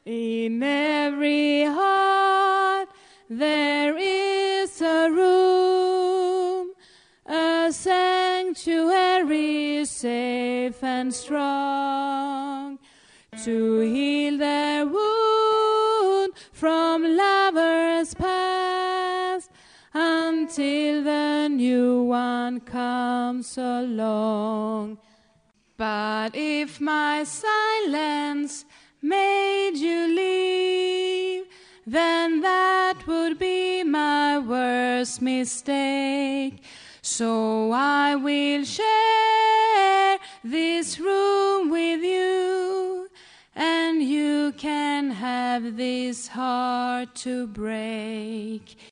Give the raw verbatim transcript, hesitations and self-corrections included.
In every heart there is a room, a sanctuary safe and strong, to heal their wound from lovers past, until the new one comes along. But if my silence made you leave, then that would be my worst mistake. So I will share this room with you, and you can have this heart to break.